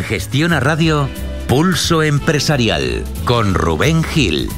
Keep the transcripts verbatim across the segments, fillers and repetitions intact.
Gestión a Radio, Pulso Empresarial, con Rubén Gil.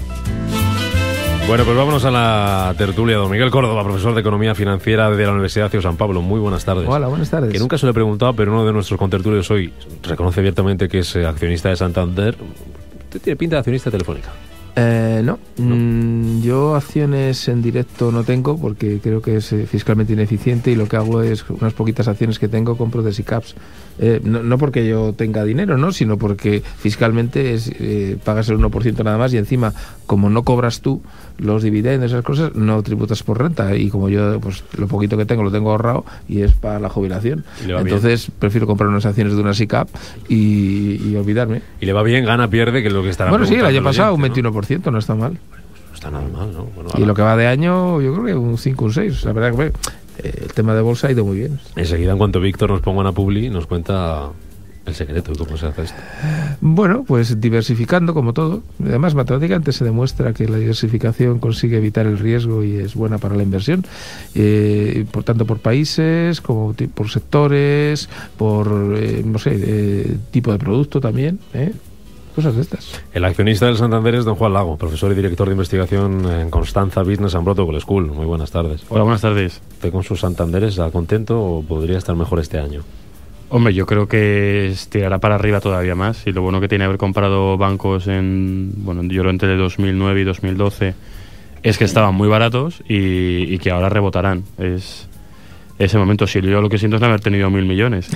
Bueno, pues vámonos a la tertulia. Don Miguel Córdoba, profesor de Economía Financiera de la Universidad C I O San Pablo. Muy buenas tardes. Hola, buenas tardes. Que nunca se lo he preguntado, pero uno de nuestros contertulios hoy reconoce abiertamente que es accionista de Santander. ¿Usted tiene pinta de accionista Telefónica? Eh, no, ¿No? Mm, yo acciones en directo no tengo porque creo que es eh, fiscalmente ineficiente, y lo que hago es unas poquitas acciones que tengo, compro de S I C A Ps. Eh, no, no porque yo tenga dinero, no, sino porque fiscalmente es, eh, pagas el uno por ciento nada más, y encima, como no cobras tú los dividendos, esas cosas, no tributas por renta, y como yo pues lo poquito que tengo lo tengo ahorrado y es para la jubilación, entonces bien. Prefiero comprar unas acciones de una S I C A P y, y olvidarme. Y le va bien, gana, pierde, que es lo que estará. Bueno, sí, el año pasado un oyente, veintiuno por ciento, ¿no? No está mal. No está nada mal, ¿no? Bueno, y lo que va de año, yo creo que un cinco, un seis. La verdad que eh, el tema de bolsa ha ido muy bien. Enseguida, en cuanto Víctor nos ponga una publi, nos cuenta el secreto de cómo se hace esto. Bueno, pues diversificando, como todo. Además, matemáticamente se demuestra que la diversificación consigue evitar el riesgo y es buena para la inversión. Eh, por tanto, por países, como por sectores, por, eh, no sé, eh, tipo de producto también, ¿eh? Cosas de estas. El accionista del Santander es don Juan Lago, profesor y director de investigación en Constanza Business and Protocol School. Muy buenas tardes. Hola, buenas tardes. ¿Usted con sus Santanderes está contento o podría estar mejor este año? Hombre, yo creo que tirará para arriba todavía más, y lo bueno que tiene haber comprado bancos en, bueno, yo lo entre dos mil nueve y dos mil doce es que estaban muy baratos y, y que ahora rebotarán. Es ese momento. Si yo lo que siento es no haber tenido mil millones.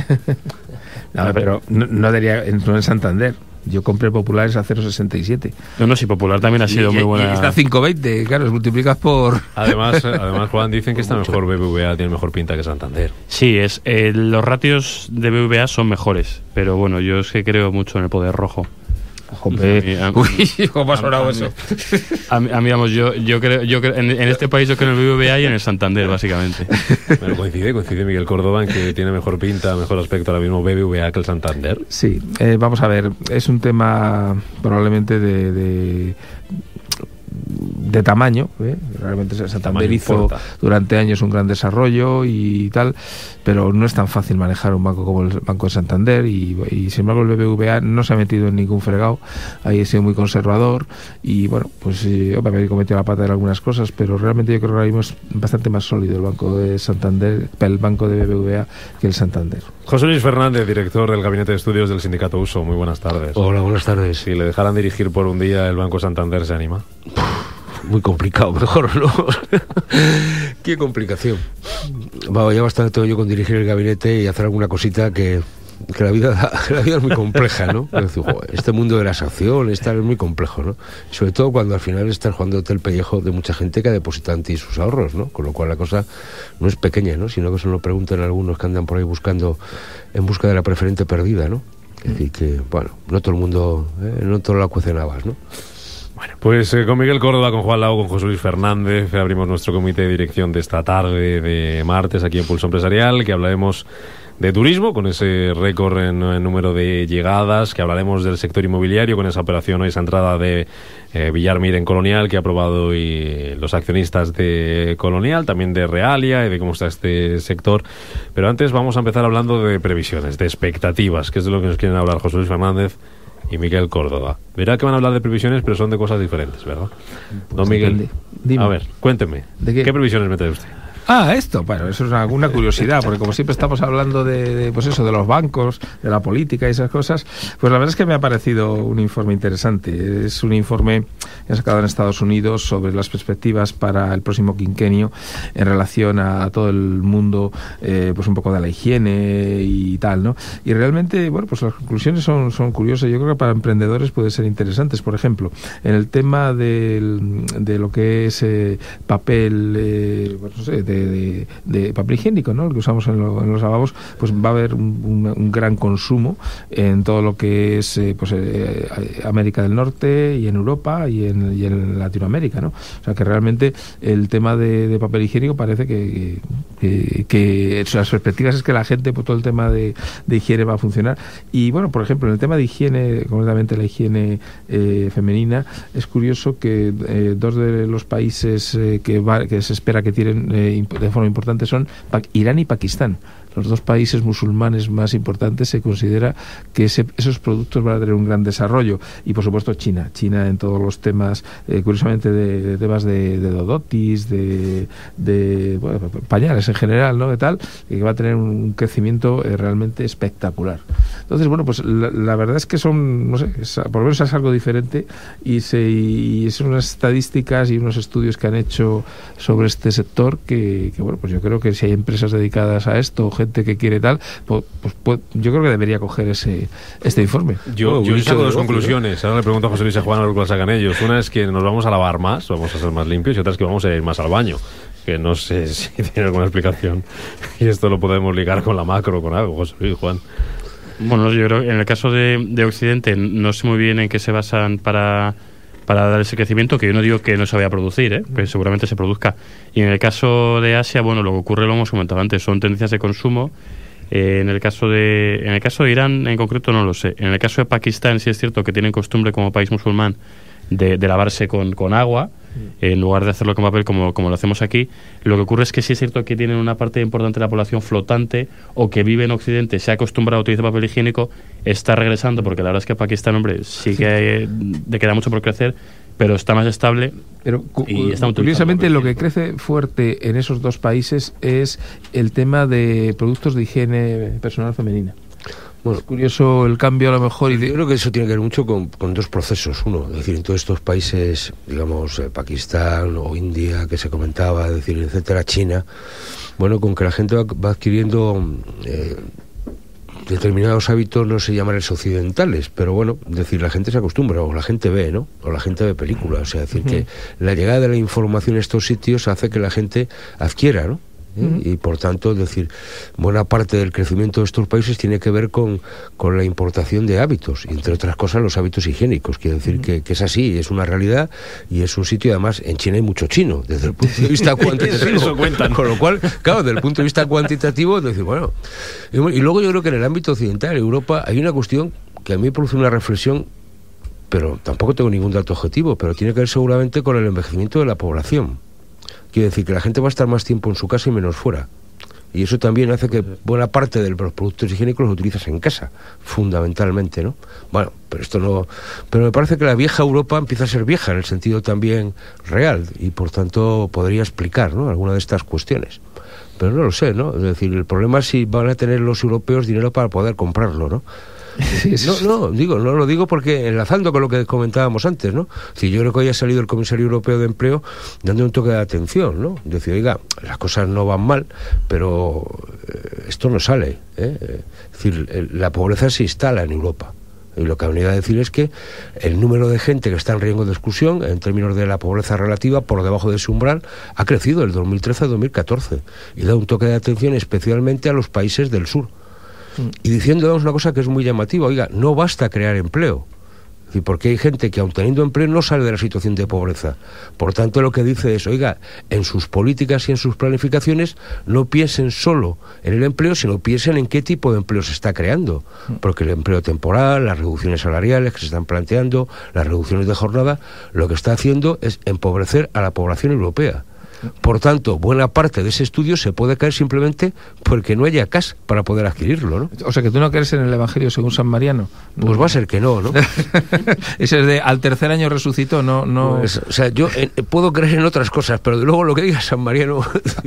No, pero no, no diría no en Santander. Yo compré Populares a cero coma sesenta y siete. No, no, si Popular también ha sido y, muy buena. Y está a cinco coma veinte, claro, multiplicas por... Además, además Juan, dicen que está mejor B B V A, tiene mejor pinta que Santander. Sí, es eh, los ratios de B B V A son mejores, pero bueno, yo es que creo mucho en el poder rojo. Joder. A mí, a, Uy, ¿cómo ha sonado eso? A mí, a mí, vamos, yo, yo creo, yo creo en, en este país yo creo en el B B V A y en el Santander, básicamente. Bueno, coincide, coincide Miguel Córdoba en que tiene mejor pinta, mejor aspecto ahora mismo B B V A que el Santander. Sí, eh, vamos a ver, es un tema probablemente de... de de tamaño, ¿eh? Realmente Santander hizo importa. durante años un gran desarrollo y tal, pero no es tan fácil manejar un banco como el Banco de Santander, y, y sin embargo el B B V A no se ha metido en ningún fregado, ahí ha sido muy conservador y bueno, pues eh, obviamente cometió la pata en algunas cosas, pero realmente yo creo que ahora mismo es bastante más sólido el Banco de Santander, el Banco de B B V A, que el Santander. José Luis Fernández, director del Gabinete de Estudios del Sindicato U S O, muy buenas tardes. Hola, buenas tardes. Si le dejaran dirigir por un día el Banco Santander, ¿se anima? Muy complicado, mejor no. Qué complicación. Bueno, ya bastante tengo yo con dirigir el gabinete y hacer alguna cosita que, que la vida la vida es muy compleja, ¿no? Este mundo de las acciones está, es muy complejo, ¿no? Sobre todo cuando al final estás jugándote el pellejo de mucha gente que ha depositado en ti sus ahorros, ¿no? Con lo cual la cosa no es pequeña, ¿no? Sino que se lo preguntan algunos que andan por ahí buscando, en busca de la preferente perdida, ¿no? Es decir, que, bueno, no todo el mundo, ¿eh? No todo lo cuecen habas, ¿no? Bueno, pues eh, con Miguel Córdoba, con Juan Lago, con José Luis Fernández abrimos nuestro comité de dirección de esta tarde de martes aquí en Pulso Empresarial, que hablaremos de turismo, con ese récord en, en número de llegadas, que hablaremos del sector inmobiliario, con esa operación o esa entrada de eh, Villarmir en Colonial, que ha aprobado y los accionistas de Colonial, también de Realia y de cómo está este sector. Pero antes vamos a empezar hablando de previsiones, de expectativas, que es de lo que nos quieren hablar José Luis Fernández y Miguel Córdoba. Verá que van a hablar de previsiones, pero son de cosas diferentes, ¿verdad? Pues don Miguel, dime. A ver, cuénteme, ¿de qué? ¿Qué previsiones mete usted? Ah, esto, bueno, eso es una, una curiosidad, porque como siempre estamos hablando de, de, pues eso, de los bancos, de la política y esas cosas, pues la verdad es que me ha parecido un informe interesante. Es un informe que ha sacado en Estados Unidos sobre las perspectivas para el próximo quinquenio en relación a, a todo el mundo, eh, pues un poco de la higiene y tal, ¿no? Y realmente, bueno, pues las conclusiones son, son curiosas. Yo creo que para emprendedores pueden ser interesantes. Por ejemplo, en el tema del, de lo que es eh, papel, eh, pues no sé, de De, de papel higiénico, ¿no? El que usamos en, lo, en los lavabos, pues va a haber un, un, un gran consumo en todo lo que es eh, pues eh, América del Norte y en Europa y en, y en Latinoamérica, ¿no? O sea que realmente el tema de, de papel higiénico parece que, que, que las perspectivas es que la gente, pues todo el tema de, de higiene va a funcionar. Y bueno, por ejemplo, en el tema de higiene, concretamente la higiene eh, femenina, es curioso que eh, dos de los países eh, que, va, que se espera que tienen eh, de forma importante son Irán y Pakistán. los dos países musulmanes más importantes, se considera que ese, esos productos van a tener un gran desarrollo. Y por supuesto China, China en todos los temas, eh, curiosamente de, de temas de, de dodotis, de, de bueno, pañales en general, ¿no? De tal, y que va a tener un crecimiento eh, realmente espectacular. Entonces, bueno, pues la, la verdad es que son, no sé, es, por lo menos es algo diferente, y, se, y son unas estadísticas y unos estudios que han hecho sobre este sector que, que, bueno, pues yo creo que si hay empresas dedicadas a esto, o gente que quiere tal, pues, pues, pues yo creo que debería coger ese este informe. Yo, Oh, yo mucho saco dos negocio, conclusiones. Ahora le pregunto a José Luis y a Juan a ver cuál sacan ellos. Una es que nos vamos a lavar más, vamos a ser más limpios, y otra es que vamos a ir más al baño. Que no sé si tiene alguna explicación. Y esto lo podemos ligar con la macro o con algo, José Luis, Juan. Bueno, yo creo que en el caso de, de Occidente no sé muy bien en qué se basan para, para dar ese crecimiento, que yo no digo que no se vaya a producir, ¿eh? Pero seguramente se produzca. Y en el caso de Asia, bueno, lo que ocurre, lo hemos comentado antes, son tendencias de consumo. Eh, en el caso de en el caso de Irán en concreto no lo sé. En el caso de Pakistán sí es cierto que tienen costumbre como país musulmán de, de lavarse con, con agua, en lugar de hacerlo con papel como, como lo hacemos aquí. Lo que ocurre es que sí es cierto que tienen una parte importante de la población flotante o que vive en Occidente, se ha acostumbrado a utilizar papel higiénico, está regresando, porque la verdad es que Pakistán, hombre, sí que hay, le queda mucho por crecer, pero está más estable. Pero cu y está curiosamente lo que crece fuerte en esos dos países es el tema de productos de higiene personal femenina. Bueno, es curioso el cambio a lo mejor. Y de... Yo creo que eso tiene que ver mucho con, con dos procesos. Uno, es decir, en todos estos países, digamos, eh, Pakistán o India, que se comentaba, es decir, etcétera, China, bueno, con que la gente va, va adquiriendo eh, determinados hábitos, no sé llamarles occidentales, pero bueno, es decir, la gente se acostumbra, o la gente ve, ¿no? O la gente ve películas, o sea, es decir, uh-huh. que la llegada de la información a estos sitios hace que la gente adquiera, ¿no? ¿Eh? Uh-huh. Y por tanto, es decir, buena parte del crecimiento de estos países tiene que ver con, con la importación de hábitos, y entre otras cosas los hábitos higiénicos. Quiero decir uh-huh. que, que es así, es una realidad, y es un sitio, además, en China hay mucho chino, desde el punto de vista cuantitativo. Eso cuentan. Con lo cual, claro, desde el punto de vista cuantitativo, es decir, bueno, y, y luego yo creo que en el ámbito occidental, en Europa, hay una cuestión que a mí me produce una reflexión, pero tampoco tengo ningún dato objetivo, pero tiene que ver seguramente con el envejecimiento de la población. Quiere decir que la gente va a estar más tiempo en su casa y menos fuera. Y eso también hace que buena parte de los productos higiénicos los utilizas en casa, fundamentalmente, ¿no? Bueno, pero esto no... Pero me parece que la vieja Europa empieza a ser vieja en el sentido también real, y por tanto podría explicar, ¿no?, alguna de estas cuestiones. Pero no lo sé, ¿no? Es decir, el problema es si van a tener los europeos dinero para poder comprarlo, ¿no? No, no, digo, no lo digo porque enlazando con lo que comentábamos antes, ¿no? Si yo creo que hoy ha salido el comisario europeo de empleo dando un toque de atención, ¿no? Decir, oiga, las cosas no van mal, pero eh, esto no sale, ¿eh? Es decir, el, la pobreza se instala en Europa. Y lo que ha venido a decir es que el número de gente que está en riesgo de exclusión, en términos de la pobreza relativa, por debajo de ese umbral, ha crecido del dos mil trece al dos mil catorce. Y da un toque de atención especialmente a los países del sur. Y diciendo una cosa que es muy llamativa, oiga, no basta crear empleo, porque hay gente que aun teniendo empleo no sale de la situación de pobreza. Por tanto, lo que dice es, oiga, en sus políticas y en sus planificaciones no piensen solo en el empleo, sino piensen en qué tipo de empleo se está creando, porque el empleo temporal, las reducciones salariales que se están planteando, las reducciones de jornada, lo que está haciendo es empobrecer a la población europea. Por tanto, buena parte de ese estudio se puede caer simplemente porque no haya cash para poder adquirirlo, ¿no? O sea, que tú no crees en el Evangelio según San Mariano. Pues va a ser que no, ¿no? Ese es de al tercer año resucitó, no... no... Pues, o sea, yo eh, puedo creer en otras cosas, pero de luego lo que diga San Mariano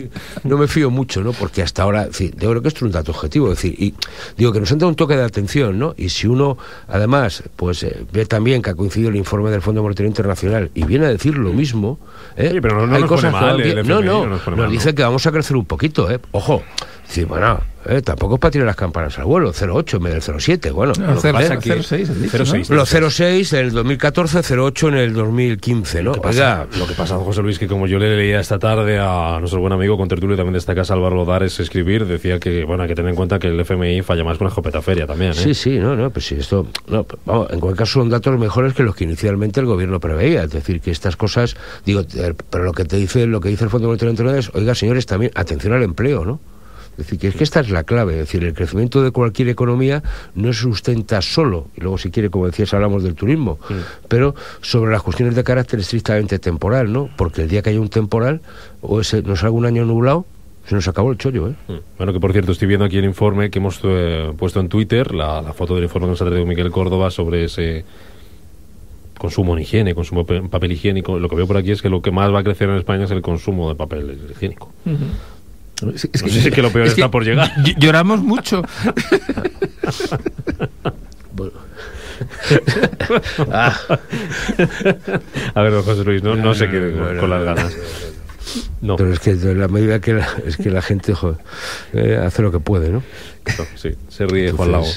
no me fío mucho, ¿no? Porque hasta ahora, en fin, yo creo que esto es un dato objetivo, es decir, y digo que nos han dado un toque de atención, ¿no? Y si uno, además, pues eh, ve también que ha coincidido el informe del Fondo Monetario Internacional y viene a decir lo mismo, ¿eh? Sí, pero no, no hay nos cosas pone mal, que el no, F M I no, no nos pone nos mal, dice ¿no? que vamos a crecer un poquito, ¿eh? Ojo, sí, bueno, eh, tampoco es para tirar las campanas al vuelo, cero coma ocho en vez del cero coma siete, bueno. No, cero coma seis, cero coma seis, Los cero coma seis en el dos mil catorce, cero coma ocho en el dos mil quince, ¿no? Lo que pasa, Oiga, lo que pasa, José Luis, que como yo le leía esta tarde a nuestro buen amigo contertulio también de esta casa, Álvaro Lodares, escribir, decía que, bueno, hay que tener en cuenta que el F M I falla más con la escopeta feria también, ¿eh? Sí, sí, no, no, pues sí, esto, no, vamos, en cualquier caso son datos mejores que los que inicialmente el gobierno preveía, es decir, que estas cosas, digo, pero lo que te dice, lo que dice el Fondo Monetario Internacional es, oiga, señores, también atención al empleo, ¿no? Es decir, que es que esta es la clave, es decir, el crecimiento de cualquier economía no se sustenta solo, y luego si quiere, como decías, hablamos del turismo, sí, pero sobre las cuestiones de carácter estrictamente temporal, ¿no? Porque el día que haya un temporal, o ese, nos haga un año nublado, Se nos acabó el chollo, ¿eh? Bueno, que por cierto, estoy viendo aquí el informe que hemos eh, puesto en Twitter, la, la foto del informe que nos ha traído Miguel Córdoba sobre ese consumo en higiene, consumo de papel higiénico. Lo que veo por aquí es que lo que más va a crecer en España es el consumo de papel higiénico. Uh-huh. Es, es, no sé si es que lo peor es está por llegar. Lloramos mucho. Bueno. ah. A ver, don José Luis, no, no se quede con, con las ganas. No. Pero es que en la medida que la, es que la gente joder, eh, hace lo que puede, ¿no? no sí, se ríe Juan Lago.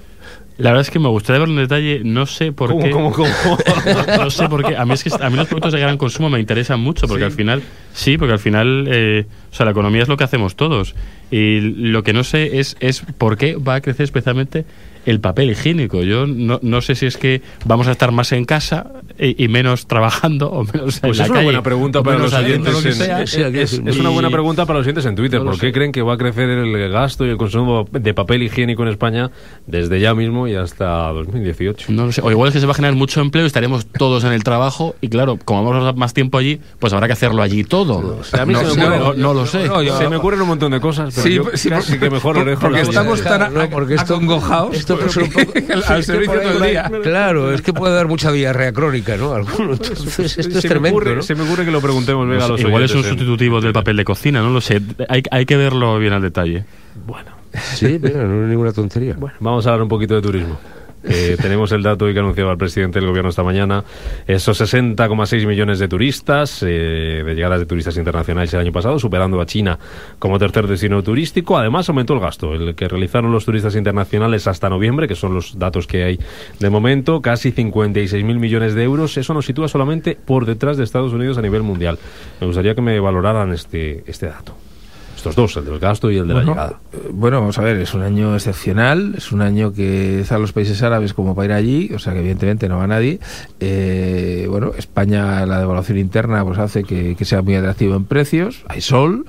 La verdad es que me gustaría verlo en detalle, no sé por ¿Cómo, qué. ¿Cómo, cómo, cómo? No sé por qué. A mí es que a mí los productos de gran consumo me interesan mucho porque ¿sí? al final, sí, porque al final, eh, o sea, la economía es lo que hacemos todos y lo que no sé es es por qué va a crecer especialmente el papel higiénico. Yo no, no sé si es que vamos a estar más en casa y, y menos trabajando o menos pues en la es calle. Una buena pregunta para los oyentes en, sea, es, es, es una buena pregunta para los oyentes en Twitter. No ¿Por qué sé. creen que va a crecer el gasto y el consumo de papel higiénico en España desde ya mismo y hasta dos mil dieciocho? No lo sé. O igual es que se va a generar mucho empleo y estaremos todos en el trabajo y claro, como vamos a pasar más tiempo allí, pues habrá que hacerlo allí todo. No, o sea, a mí no, se me no, ocurre, no, no lo sé. No, yo, se me ocurren un montón de cosas, pero sí, yo sí, casi que mejor por, lo dejo. Porque estamos tan no, porque esto, acongojados. Esto puede ser un poco al servicio todo el día. Claro, es que puede dar mucha diarrea crónica, ¿no? Algunos. Entonces, esto es se tremendo, me ocurre, ¿no? Se me ocurre que lo preguntemos, venga, no a sé, los igual es un en, sustitutivo en, del papel de cocina, no lo sé. Hay, hay que verlo bien al detalle. Bueno. Sí, mira, no es ninguna tontería. Bueno, vamos a hablar un poquito de turismo. Eh, tenemos el dato hoy que anunciaba el presidente del gobierno esta mañana, esos sesenta coma seis millones de turistas, eh, de llegadas de turistas internacionales el año pasado, superando a China como tercer destino turístico. Además aumentó el gasto, el que realizaron los turistas internacionales hasta noviembre, que son los datos que hay de momento, casi cincuenta y seis mil millones de euros. Eso nos sitúa solamente por detrás de Estados Unidos a nivel mundial. Me gustaría que me valoraran este, este dato. Estos dos, el del gasto y el de bueno, la llegada. Bueno, vamos a ver, es un año excepcional, es un año que están los países árabes como para ir allí, o sea que evidentemente no va nadie. Eh, bueno, España, la devaluación interna pues hace que, que sea muy atractivo en precios, hay sol.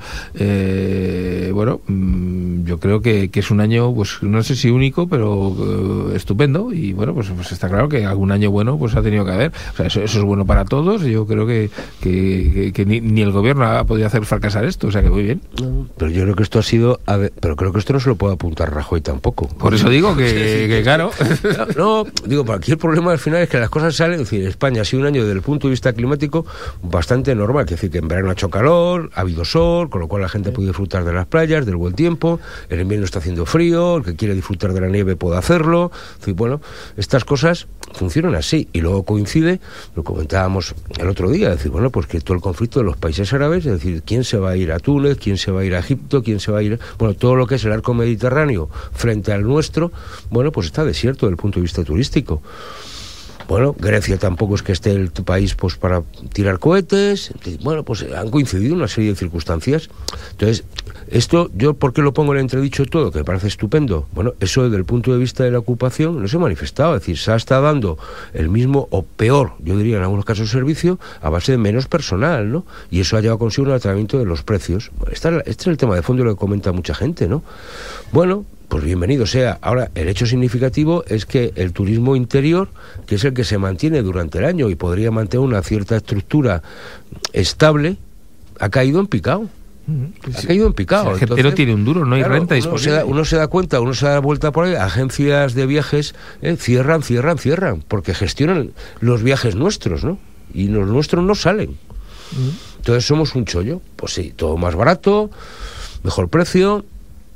Eh, bueno, mmm, yo creo que, que es un año, pues no sé si único, pero uh, estupendo. Y bueno, pues, pues está claro que algún año bueno pues ha tenido que haber. O sea, eso, eso es bueno para todos. Yo creo que, que, que, que ni, ni el gobierno ha podido hacer fracasar esto, o sea que muy bien. Pero yo creo que esto ha sido... A ver, pero creo que esto no se lo puede apuntar Rajoy tampoco. Por eso digo que, que claro... No, digo, aquí el problema al final es que las cosas salen... Es decir, España ha sido un año desde el punto de vista climático bastante normal. Es decir, que en verano ha hecho calor, ha habido sol, con lo cual la gente puede disfrutar de las playas, del buen tiempo. En invierno está haciendo frío, el que quiere disfrutar de la nieve puede hacerlo. Es decir, bueno, estas cosas funcionan así. Y luego coincide, lo comentábamos el otro día, es decir, bueno, pues que todo el conflicto de los países árabes, es decir, quién se va a ir a Túnez, quién se va a ir a Egipto, quién se va a ir... Bueno, todo lo que es el arco mediterráneo frente al nuestro, bueno, pues está desierto desde el punto de vista turístico. Bueno, Grecia tampoco es que esté el país pues para tirar cohetes. Bueno, pues han coincidido una serie de circunstancias. Entonces, esto, yo, ¿por qué lo pongo en entredicho todo? Que me parece estupendo. Bueno, eso desde el punto de vista de la ocupación no se ha manifestado. Es decir, se ha estado dando el mismo o peor, yo diría en algunos casos, servicio a base de menos personal, ¿no? Y eso ha llevado consigo un tratamiento de los precios. Este es el tema de fondo, lo que comenta mucha gente, ¿no? Bueno, pues bienvenido sea. Ahora, el hecho significativo es que el turismo interior, que es el que se mantiene durante el año y podría mantener una cierta estructura estable, ha caído en picado. Pues ha caído en picado. La gente no tiene un duro, no hay claro, renta uno disponible. se, da, uno se da cuenta, uno se da vuelta por ahí, agencias de viajes eh, cierran, cierran, cierran, porque gestionan los viajes nuestros, ¿no? Y los nuestros no salen. Uh-huh. Entonces somos un chollo. Pues sí, todo más barato, mejor precio,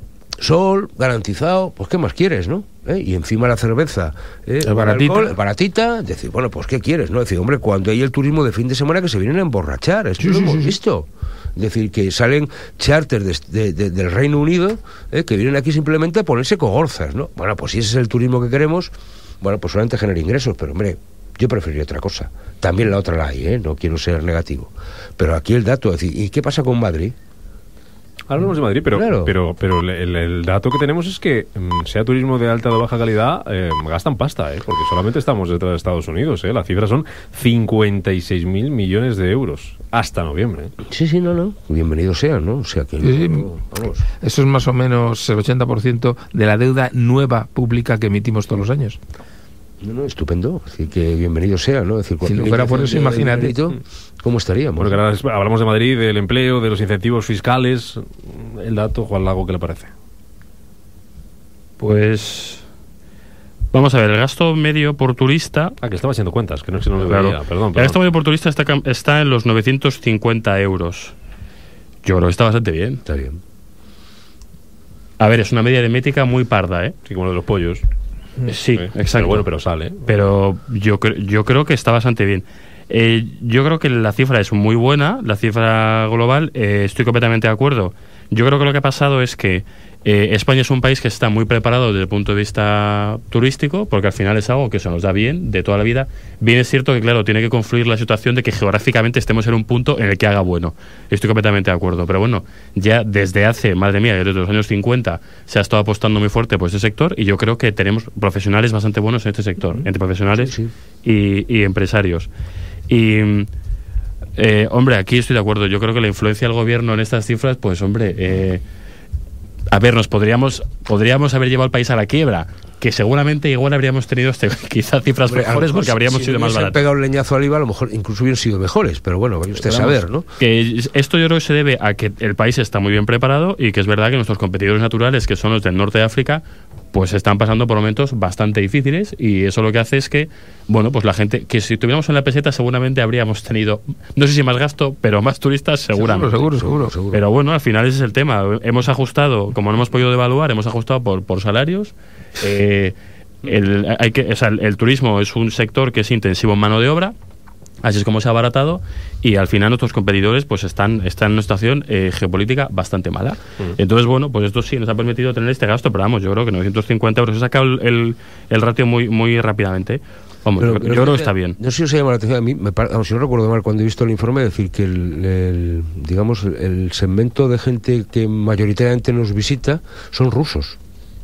sol, garantizado, pues ¿qué más quieres, no? ¿Eh? Y encima la cerveza, ¿eh? el baratita. Alcohol, baratita, decir, bueno, pues ¿qué quieres, no? Decir, hombre, cuando hay el turismo de fin de semana que se vienen a emborrachar, esto sí, lo sí, hemos sí, visto. Es decir, que salen charters de, de, de, del Reino Unido, ¿eh? Que vienen aquí simplemente a ponerse cogorzas, ¿no? Bueno, pues si ese es el turismo que queremos, bueno, pues solamente genera ingresos, pero hombre, yo preferiría otra cosa. También la otra la hay, ¿eh? No quiero ser negativo. Pero aquí el dato, es decir, ¿y qué pasa con Madrid? Hablamos de Madrid, pero claro. pero pero el, el dato que tenemos es que sea turismo de alta o de baja calidad, eh, gastan pasta, eh, porque solamente estamos detrás de Estados Unidos. Eh, la cifra son cincuenta y seis mil millones de euros hasta noviembre. Eh. Sí, sí, no, no. Bienvenido sea, ¿no? O sea que sí, no, vamos. Eso es más o menos el ochenta por ciento de la deuda nueva pública que emitimos todos los años. No, no, estupendo. Es decir, que bienvenido sea, ¿no? Es decir, si no fuera por eso, imagínate cómo estaríamos. Bueno, que ahora hablamos de Madrid, del empleo, de los incentivos fiscales. El dato, Juan Lago, ¿qué le parece? Pues vamos a ver, el gasto medio por turista... Ah, que estaba haciendo cuentas, que no, que no lo claro. veía, perdón, perdón. El gasto medio por turista está, está en los novecientos cincuenta euros. Yo creo que está bastante bien. Está bien. A ver, es una media aritmética muy parda, ¿eh? Sí, como lo de los pollos. Sí, sí, exacto. Pero bueno, pero sale. Pero yo, cre yo creo que está bastante bien. Eh, yo creo que la cifra es muy buena, la cifra global, eh, estoy completamente de acuerdo. Yo creo que lo que ha pasado es que eh, España es un país que está muy preparado desde el punto de vista turístico, porque al final es algo que se nos da bien de toda la vida. Bien es cierto que, claro, tiene que confluir la situación de que geográficamente estemos en un punto en el que haga bueno. Estoy completamente de acuerdo. Pero bueno, ya desde hace, madre mía, desde los años cincuenta se ha estado apostando muy fuerte por este sector y yo creo que tenemos profesionales bastante buenos en este sector, uh-huh. entre profesionales sí, sí. Y, y empresarios. Y... Eh, hombre, aquí estoy de acuerdo. Yo creo que la influencia del gobierno en estas cifras, pues hombre, eh, a ver, nos podríamos podríamos haber llevado al país a la quiebra, que seguramente igual habríamos tenido este, quizá cifras hombre, mejores porque habríamos si sido más baratos. Si pegado el leñazo al I V A, a lo mejor incluso hubieran sido mejores, pero bueno, vaya usted a saber, ¿no? Que esto yo creo que se debe a que el país está muy bien preparado y que es verdad que nuestros competidores naturales, que son los del norte de África, pues están pasando por momentos bastante difíciles y eso lo que hace es que, bueno, pues la gente, que si estuviéramos en la peseta seguramente habríamos tenido, no sé si más gasto, pero más turistas seguramente. Seguro, seguro, seguro. seguro. Pero bueno, al final ese es el tema. Hemos ajustado, como no hemos podido devaluar, hemos ajustado por, por salarios. Eh, el, hay que, o sea, el, el turismo es un sector que es intensivo en mano de obra. Así es como se ha abaratado y al final nuestros competidores pues están, están en una situación eh, geopolítica bastante mala. Mm. Entonces, bueno, pues esto sí nos ha permitido tener este gasto, pero vamos, yo creo que novecientos cincuenta euros he sacado el, el, el ratio muy muy rápidamente. Vamos, pero, yo, pero yo creo que está bien. No sé si os ha llamado la atención a mí, me, vamos, si no recuerdo mal, cuando he visto el informe, decir que el, el digamos el segmento de gente que mayoritariamente nos visita son rusos.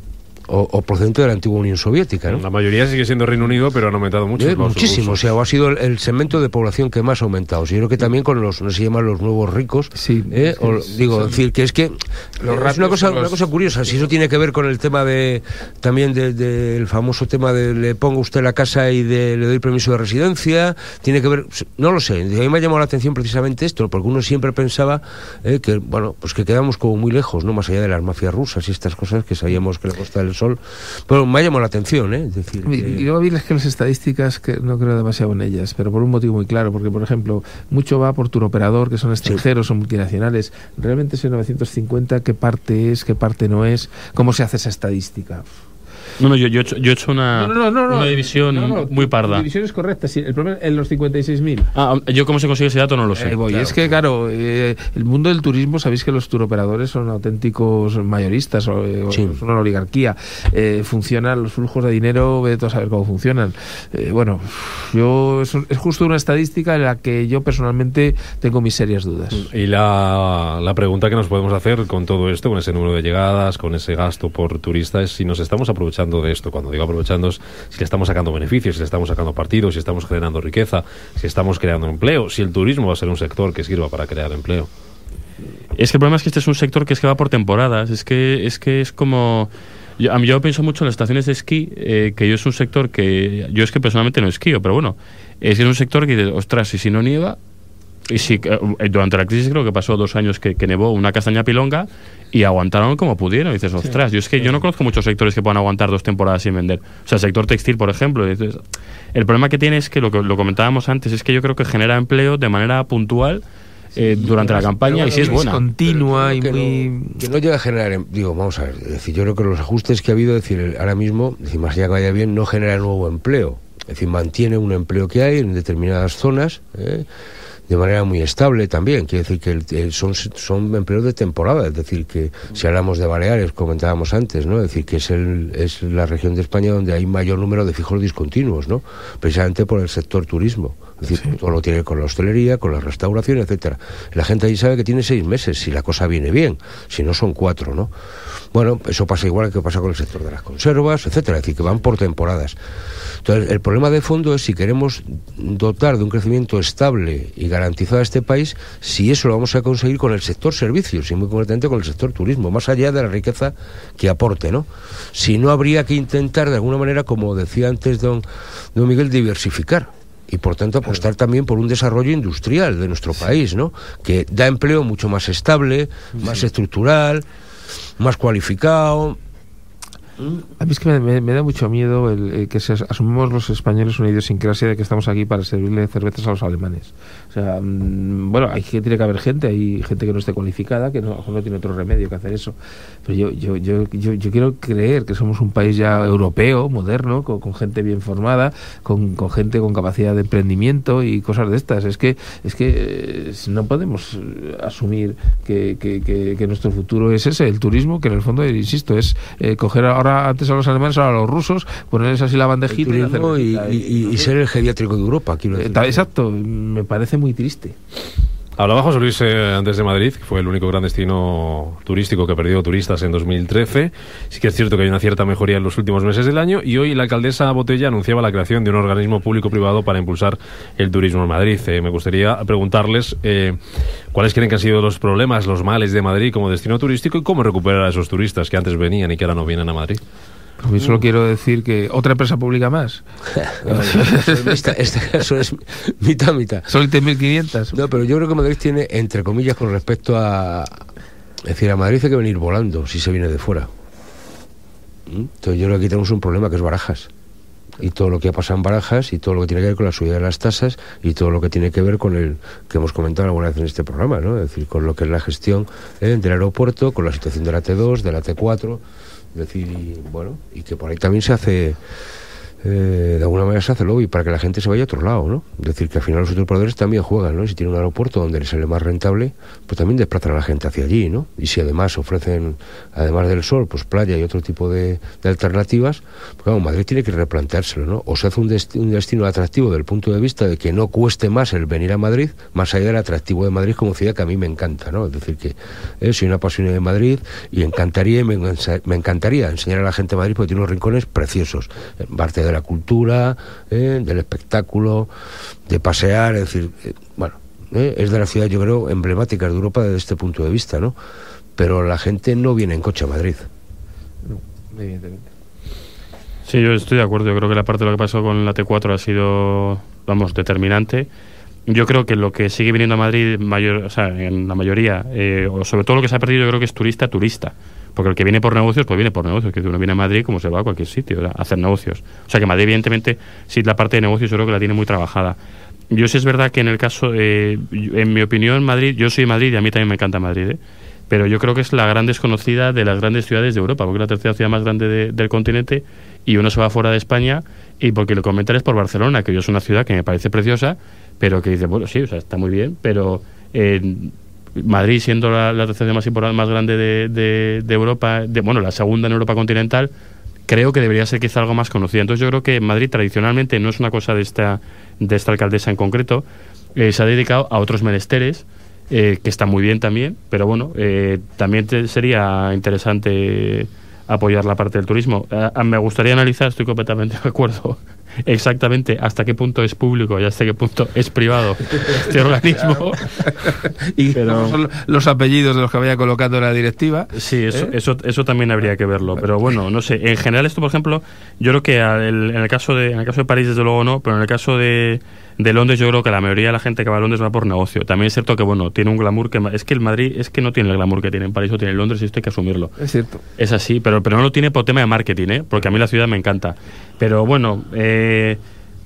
O, o procedente de la antigua Unión Soviética, ¿no? La mayoría sigue siendo Reino Unido, pero han aumentado mucho. Eh, muchísimo, o sea, ha sido el, el segmento de población que más ha aumentado. Yo creo que también con los, no se llaman los nuevos ricos, sí, eh, o, sí, digo, son, decir que es que los es una cosa, los, una cosa curiosa, si eso tiene que ver con el tema de, también del de, de famoso tema de le pongo usted la casa y de, le doy permiso de residencia, tiene que ver, no lo sé, a mí me ha llamado la atención precisamente esto, porque uno siempre pensaba eh, que, bueno, pues que quedamos como muy lejos, ¿no? Más allá de las mafias rusas y estas cosas que sabíamos que la Costa del Sol. Pero me ha llamado la atención, ¿eh? Es decir, que... Yo vi que las estadísticas, que no creo demasiado en ellas, pero por un motivo muy claro, porque, por ejemplo, mucho va por turoperador, que son extranjeros, sí. son multinacionales. Realmente ese novecientos cincuenta, ¿qué parte es, qué parte no es? ¿Cómo se hace esa estadística? No, no, yo, yo, he hecho, yo he hecho una, no, no, no, no, una división no, no, muy parda. La división es correcta, sí, el problema es en los cincuenta y seis mil. Ah, yo cómo se consigue ese dato no lo sé. Eh, voy. Claro. Es que, claro, eh, el mundo del turismo, sabéis que los turoperadores son auténticos mayoristas, o, eh, sí. son una oligarquía. Eh, funcionan los flujos de dinero, vete a saber cómo funcionan. Eh, bueno, yo es, es justo una estadística en la que yo personalmente tengo mis serias dudas. Y la, la pregunta que nos podemos hacer con todo esto, con ese número de llegadas, con ese gasto por turista, es si nos estamos aprovechando de esto. Cuando digo aprovechando, si le estamos sacando beneficios, si le estamos sacando partidos, si estamos generando riqueza, si estamos creando empleo, si el turismo va a ser un sector que sirva para crear empleo. Es que el problema es que este es un sector que es que va por temporadas, es que es que es como... Yo, a mí yo pienso mucho en las estaciones de esquí, eh, que yo es un sector que... Yo es que personalmente no esquío, pero bueno, es que es un sector que dice, ostras, y si no nieva... Y sí, durante la crisis creo que pasó dos años que, que nevó una castaña pilonga y aguantaron como pudieron. Y dices, ostras, sí, yo es que sí. yo no conozco muchos sectores que puedan aguantar dos temporadas sin vender. O sea, el sector textil, por ejemplo. Dices, el problema que tiene es que lo que lo comentábamos antes, es que yo creo que genera empleo de manera puntual eh, sí, durante la campaña y si sí es buena. Es continua y que muy... No, que no llega a generar... Digo, vamos a ver, es decir, yo creo que los ajustes que ha habido, es decir, ahora mismo, es decir, más allá que vaya bien, no genera nuevo empleo. Es decir, mantiene un empleo que hay en determinadas zonas, ¿eh? de manera muy estable también, quiere decir que el, el, son, son empleos de temporada, es decir, que si hablamos de Baleares, comentábamos antes, ¿no? Es decir, que es, el, es la región de España donde hay mayor número de fijos discontinuos, ¿no? Precisamente por el sector turismo, es decir, sí. todo lo tiene con la hostelería, con la restauración, etcétera. La gente ahí sabe que tiene seis meses, si la cosa viene bien, si no son cuatro, ¿no? Bueno, eso pasa igual que pasa con el sector de las conservas, etcétera, es decir, que van por temporadas. Entonces, el problema de fondo es si queremos dotar de un crecimiento estable y garantizado a este país si eso lo vamos a conseguir con el sector servicios y muy concretamente con el sector turismo, más allá de la riqueza que aporte, ¿no? Si no, habría que intentar de alguna manera, como decía antes don, don Miguel, diversificar y por tanto apostar también por un desarrollo industrial de nuestro país, ¿no? Que da empleo mucho más estable, más sí. estructural, más cualificado. A mí es que me, me, me da mucho miedo el, el que se, asumimos los españoles una idiosincrasia de que estamos aquí para servirle cervezas a los alemanes. O sea, mmm, bueno, hay que tiene que haber gente, hay gente que no esté cualificada, que no, no tiene otro remedio que hacer eso. Pero yo, yo, yo, yo, yo quiero creer que somos un país ya europeo, moderno, con, con gente bien formada, con, con gente con capacidad de emprendimiento y cosas de estas. Es que, es que eh, no podemos asumir que, que, que, que nuestro futuro es ese, el turismo, que en el fondo, insisto, es eh, coger ahora Ahora, antes a los alemanes, ahora a los rusos, ponerles así la bandejita y, hacer y, y, y, y ser el geriátrico de Europa. Quiero decir. Exacto, me parece muy triste. Hablaba José Luis eh, antes de Madrid, que fue el único gran destino turístico que perdió turistas en dos mil trece. Sí que es cierto que hay una cierta mejoría en los últimos meses del año, y hoy la alcaldesa Botella anunciaba la creación de un organismo público-privado para impulsar el turismo en Madrid. Eh, me gustaría preguntarles eh, cuáles creen que han sido los problemas, los males de Madrid como destino turístico y cómo recuperar a esos turistas que antes venían y que ahora no vienen a Madrid. Pues solo quiero decir que otra empresa pública más. Esta, este caso es mitad mitad. Son mil quinientas. No, pero yo creo que Madrid tiene, entre comillas, con respecto a... Es decir, a Madrid hay que venir volando si se viene de fuera. Entonces yo creo que aquí tenemos un problema que es Barajas. Y todo lo que ha pasado en Barajas y todo lo que tiene que ver con la subida de las tasas y todo lo que tiene que ver con el que hemos comentado alguna vez en este programa, ¿no? Es decir, con lo que es la gestión eh, del aeropuerto, con la situación de la T dos, de la T cuatro... Es decir, y, bueno, y que por ahí también se hace, eh, de alguna manera se hace lobby para que la gente se vaya a otro lado, ¿no? Es decir, que al final los otros operadores también juegan, ¿no? Y si tienen un aeropuerto donde les sale más rentable, pues también desplazan a la gente hacia allí, ¿no? Y si además ofrecen, además del sol, pues playa y otro tipo de, de alternativas, pues claro, Madrid tiene que replanteárselo, ¿no? O se hace un, desti- un destino atractivo desde el punto de vista de que no cueste más el venir a Madrid, más allá del atractivo de Madrid como ciudad que a mí me encanta, ¿no? Es decir, que eh, soy una apasionada de Madrid y encantaría, me, me encantaría enseñar a la gente de Madrid porque tiene unos rincones preciosos, parte de la cultura, eh, del espectáculo, de pasear, es decir, eh, bueno, eh, es de la ciudad, yo creo, emblemática de Europa desde este punto de vista, ¿no? Pero la gente no viene en coche a Madrid. No, evidentemente. Sí, yo estoy de acuerdo. Yo creo que la parte de lo que pasó con la T cuatro ha sido, vamos, determinante. Yo creo que lo que sigue viniendo a Madrid, mayor, o sea, en la mayoría, eh, o sobre todo lo que se ha perdido, yo creo que es turista, turista. Porque el que viene por negocios, pues viene por negocios. Que uno viene a Madrid como se va a cualquier sitio, ¿verdad? A hacer negocios. O sea que Madrid, evidentemente, sí, la parte de negocios yo creo que la tiene muy trabajada. Yo sí es verdad que en el caso, eh, en mi opinión, Madrid, yo soy de Madrid y a mí también me encanta Madrid, ¿eh? Pero yo creo que es la gran desconocida de las grandes ciudades de Europa, porque es la tercera ciudad más grande de, del continente, y uno se va fuera de España, y porque lo comentan es por Barcelona, que yo es una ciudad que me parece preciosa, pero que dice, bueno, sí, o sea, está muy bien, pero eh, Madrid, siendo la, la tercera ciudad más importante, más grande de, de, de Europa, de, bueno, la segunda en Europa continental, creo que debería ser quizá algo más conocida. Entonces yo creo que Madrid tradicionalmente, no es una cosa de esta, de esta alcaldesa en concreto, eh, se ha dedicado a otros menesteres, eh, que están muy bien también, pero bueno, eh, también te, sería interesante apoyar la parte del turismo. Eh, me gustaría analizar, estoy completamente de acuerdo, exactamente hasta qué punto es público y hasta qué punto es privado este organismo. Y pero son los apellidos de los que vaya colocando en la directiva. Sí, eso, ¿eh? eso, eso también habría que verlo. Pero bueno, no sé. En general esto, por ejemplo, yo creo que el, en el caso de en el caso de París desde luego no, pero en el caso de de Londres yo creo que la mayoría de la gente que va a Londres va por negocio. También es cierto que bueno, tiene un glamour que es que el Madrid es que no tiene el glamour que tiene en París o tiene en Londres, y esto hay que asumirlo. Es cierto. Es así, pero pero no lo tiene por tema de marketing, ¿eh? Porque a mí la ciudad me encanta. Pero bueno, eh,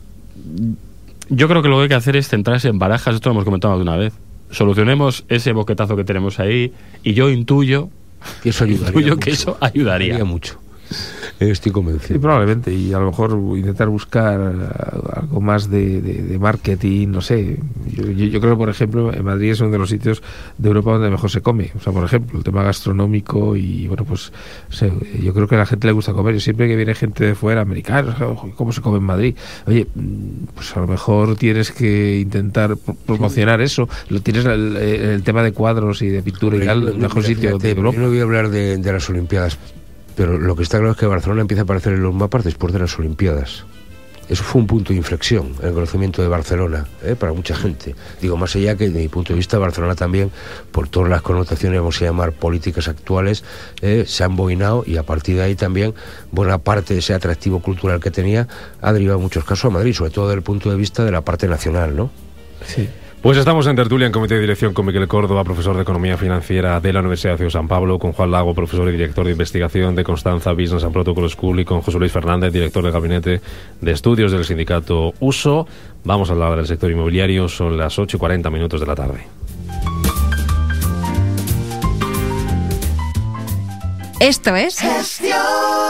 yo creo que lo que hay que hacer es centrarse en Barajas, esto lo hemos comentado de una vez. Solucionemos ese boquetazo que tenemos ahí, y yo intuyo que eso ayudaría intuyo mucho. que eso ayudadaría. Ayudaría mucho. Estoy convencido. Sí, probablemente, y a lo mejor intentar buscar algo más de, de, de marketing, no sé. Yo, yo, yo creo que, por ejemplo, en Madrid es uno de los sitios de Europa donde mejor se come. O sea, por ejemplo, el tema gastronómico y, bueno, pues, o sea, yo creo que a la gente le gusta comer. Y siempre que viene gente de fuera, americanos, ¿cómo se come en Madrid? Oye, pues a lo mejor tienes que intentar promocionar eso. Lo tienes el, el tema de cuadros y de pintura y tal, el mejor sitio de Europa. Yo no voy a hablar de, de las Olimpiadas, pero lo que está claro es que Barcelona empieza a aparecer en los mapas después de las Olimpiadas. eso fue un punto de inflexión en el conocimiento de Barcelona, ¿eh? Para mucha gente. Digo, más allá que, desde mi punto de vista, Barcelona también, por todas las connotaciones, vamos a llamar, políticas actuales, eh, se ha emboinado, y a partir de ahí también buena parte de ese atractivo cultural que tenía ha derivado en muchos casos a Madrid, sobre todo desde el punto de vista de la parte nacional, ¿no? Sí. Pues estamos en tertulia en Comité de Dirección con Miguel Córdoba, profesor de Economía Financiera de la Universidad de San Pablo, con Juan Lago, profesor y director de investigación de Constanza Business and Protocol School, y con José Luis Fernández, director del Gabinete de Estudios del sindicato U S O. Vamos a hablar del sector inmobiliario, son las ocho y cuarenta minutos de la tarde. Esto es Gestiona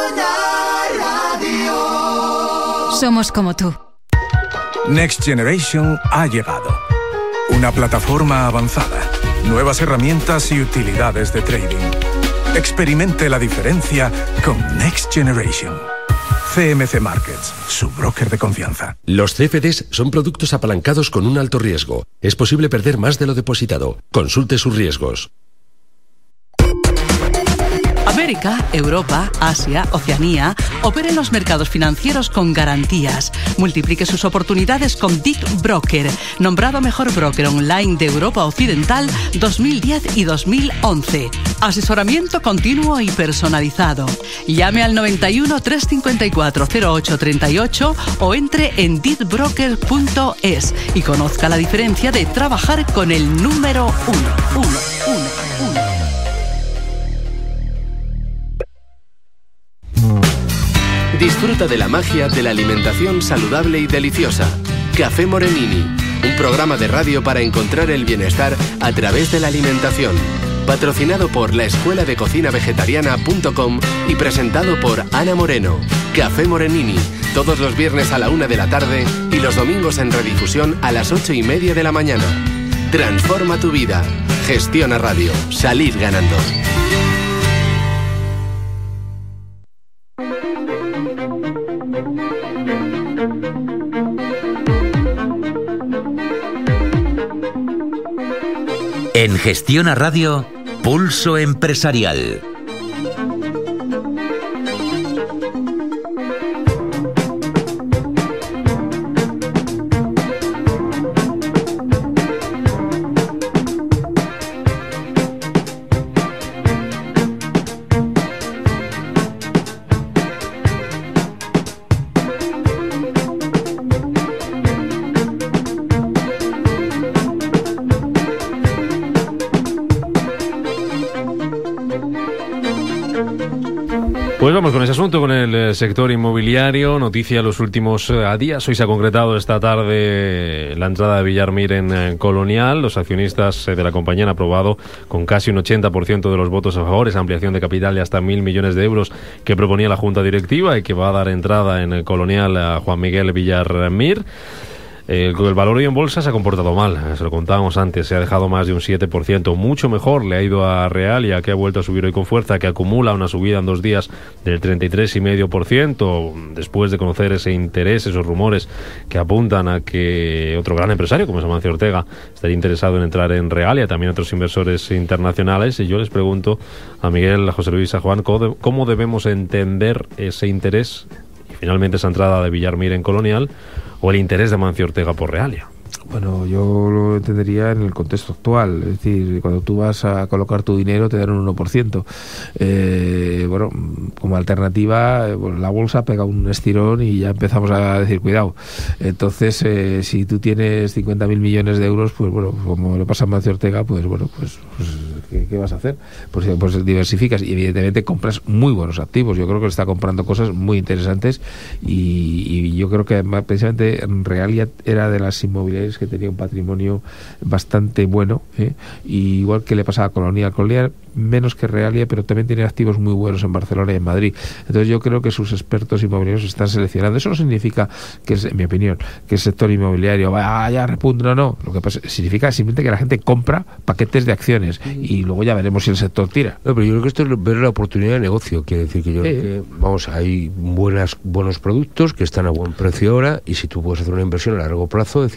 Radio. Somos como tú. Next Generation ha llegado. Una plataforma avanzada, nuevas herramientas y utilidades de trading. Experimente la diferencia con Next Generation. C M C Markets, su broker de confianza. Los C F Ds son productos apalancados con un alto riesgo. Es posible perder más de lo depositado. Consulte sus riesgos. América, Europa, Asia, Oceanía. Opera en los mercados financieros con garantías. Multiplique sus oportunidades con D I C Broker, nombrado mejor broker online de Europa Occidental dos mil diez y dos mil once. Asesoramiento continuo y personalizado. Llame al noventa y uno, trescientos cincuenta y cuatro, cero ocho treinta y ocho o entre en didbroker punto es y conozca la diferencia de trabajar con el número uno. Uno, uno, uno. Disfruta de la magia de la alimentación saludable y deliciosa. Café Morenini, un programa de radio para encontrar el bienestar a través de la alimentación. Patrocinado por la escuela de cocina vegetariana punto com y presentado por Ana Moreno. Café Morenini, todos los viernes a la una de la tarde y los domingos en redifusión a las ocho y media de la mañana. Transforma tu vida. Gestiona Radio. Salir ganando. En Gestiona Radio, Pulso Empresarial. Pues vamos con ese asunto, con el sector inmobiliario. Noticia los últimos eh, días. Hoy se ha concretado esta tarde la entrada de Villarmir en eh, Colonial. Los accionistas eh, de la compañía han aprobado con casi un ochenta por ciento de los votos a favor esa ampliación de capital de hasta mil millones de euros que proponía la Junta Directiva y que va a dar entrada en el Colonial a Juan Miguel Villarmir. El, el valor hoy en bolsa se ha comportado mal, se lo contábamos antes, se ha dejado más de un siete por ciento, mucho mejor le ha ido a Realia, que ha vuelto a subir hoy con fuerza, que acumula una subida en dos días del treinta y tres coma cinco por ciento, después de conocer ese interés, esos rumores que apuntan a que otro gran empresario, como es Amancio Ortega, estaría interesado en entrar en Realia, también otros inversores internacionales. Y yo les pregunto a Miguel, a José Luis, a Juan, ¿cómo debemos entender ese interés y finalmente esa entrada de Villarmir en Colonial, o el interés de Amancio Ortega por Realia? Bueno, yo lo entendería en el contexto actual. Es decir, cuando tú vas a colocar tu dinero te dan un uno por ciento. Eh, bueno, como alternativa, eh, bueno, la bolsa pega un estirón y ya empezamos a decir cuidado. Entonces, eh, si tú tienes cincuenta mil millones de euros, pues bueno, como le pasa a Amancio Ortega, pues bueno, pues, pues ¿qué, ¿qué vas a hacer? Pues, pues diversificas y evidentemente compras muy buenos activos. Yo creo que está comprando cosas muy interesantes y, y yo creo que precisamente Realia era de las inmobiliarias que tenía un patrimonio bastante bueno, ¿eh? Y igual que le pasaba a Colonial, Colonial menos que Realia, pero también tiene activos muy buenos en Barcelona y en Madrid. Entonces yo creo que sus expertos inmobiliarios están seleccionando. Eso no significa que, en mi opinión, que el sector inmobiliario vaya a repuntar, no, no. Lo que pasa, significa simplemente que la gente compra paquetes de acciones y luego ya veremos si el sector tira. No, pero yo creo que esto es ver la oportunidad de negocio. Quiere decir que yo Sí. creo que, vamos, hay buenas, buenos productos que están a buen precio ahora, y si tú puedes hacer una inversión a largo plazo, es decir, no tienes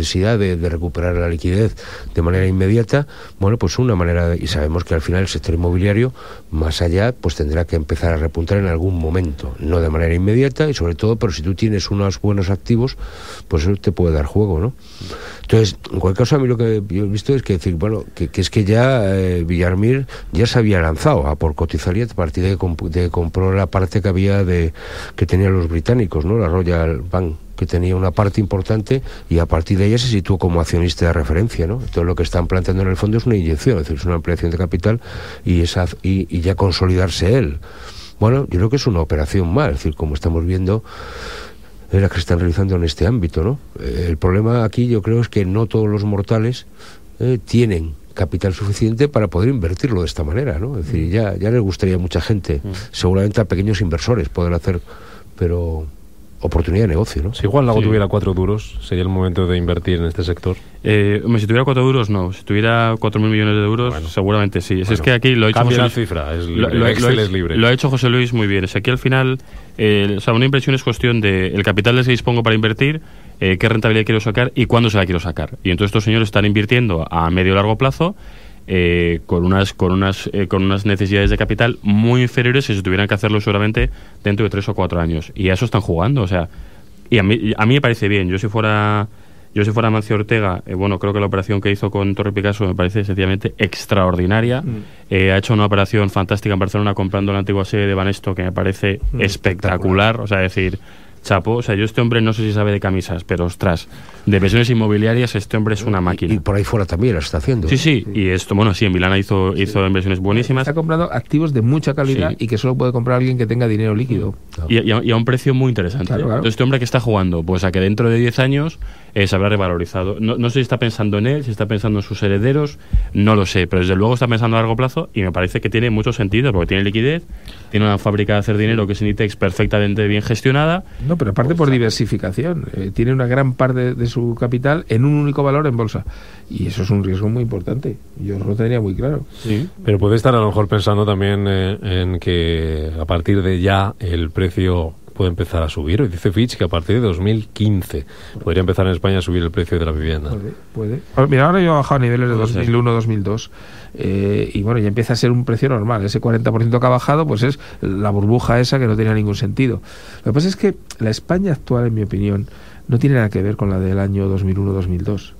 necesidad de, de recuperar la liquidez de manera inmediata, bueno, pues una manera, de, y sabemos que al final el sector inmobiliario, más allá, pues tendrá que empezar a repuntar en algún momento, no de manera inmediata, y sobre todo, pero si tú tienes unos buenos activos, pues eso te puede dar juego, ¿no? Entonces, en cualquier caso, a mí lo que yo he visto es que decir, bueno, que, que es que ya eh, Villarmir ya se había lanzado a por cotizaría a partir de que comp de compró la parte que había de que tenían los británicos, ¿no? La Royal Bank, que tenía una parte importante, y a partir de ella se situó como accionista de referencia, ¿no? Entonces lo que están planteando en el fondo es una inyección, es decir, es una ampliación de capital y, esa, y, y ya consolidarse él. Bueno, yo creo que es una operación más, es decir, como estamos viendo, es la que se están realizando en este ámbito, ¿no? Eh, el problema aquí yo creo es que no todos los mortales eh, tienen capital suficiente para poder invertirlo de esta manera, ¿no? Es decir, ya, ya les gustaría a mucha gente, seguramente a pequeños inversores poder hacer, pero oportunidad de negocio, ¿no? Si Juan Lago Sí. tuviera cuatro duros, ¿sería el momento de invertir en este sector? Eh, hombre, si tuviera cuatro duros, no. Si tuviera cuatro mil millones de euros, bueno, seguramente sí. Bueno, es que aquí lo ha hecho cambia José la Luis, cifra, es lo, libre, lo, Excel lo, es libre. Lo ha hecho José Luis muy bien. Es que aquí al final, eh, o sea, una inversión es cuestión de el capital del que dispongo para invertir, eh, qué rentabilidad quiero sacar y cuándo se la quiero sacar. Y entonces estos señores están invirtiendo a medio o largo plazo, Eh, con unas con unas eh, con unas necesidades de capital muy inferiores si se tuvieran que hacerlo seguramente dentro de tres o cuatro años, y a eso están jugando, o sea, y a mí a mí me parece bien. Yo si fuera yo si fuera Mancio Ortega, eh, bueno, creo que la operación que hizo con Torre Picasso me parece sencillamente extraordinaria. Mm. Eh, ha hecho una operación fantástica en Barcelona comprando la antigua sede de Banesto, que me parece mm, espectacular, espectacular, o sea, decir, chapo, o sea, yo este hombre no sé si sabe de camisas, pero ostras, de inversiones inmobiliarias este hombre es una máquina. Y, y por ahí fuera también las está haciendo. Sí, sí, sí, y esto, bueno, sí, en Milán hizo, hizo sí. inversiones buenísimas. Está comprando activos de mucha calidad, sí, y que solo puede comprar alguien que tenga dinero líquido. Y, y, a, y a un precio muy interesante. Claro, claro. Entonces, este hombre que está jugando, pues a que dentro de diez años eh, se habrá revalorizado. No, no sé si está pensando en él, si está pensando en sus herederos, no lo sé, pero desde luego está pensando a largo plazo y me parece que tiene mucho sentido, porque tiene liquidez, tiene una fábrica de hacer dinero que es Inditex perfectamente bien gestionada. No, pero aparte por diversificación, eh, tiene una gran parte de su capital en un único valor en bolsa, y eso es un riesgo muy importante. Yo lo tenía muy claro. Sí, pero puede estar a lo mejor pensando también eh, en que a partir de ya el precio puede empezar a subir. Dice Fitch que a partir de dos mil quince podría empezar en España a subir el precio de la vivienda. Puede, puede. Mira, ahora yo he bajado a niveles de dos mil uno, dos mil dos, eh, y bueno, ya empieza a ser un precio normal. Ese cuarenta por ciento que ha bajado, pues es la burbuja esa que no tenía ningún sentido. Lo que pasa es que la España actual, en mi opinión, no tiene nada que ver con la del año dos mil uno, dos mil dos.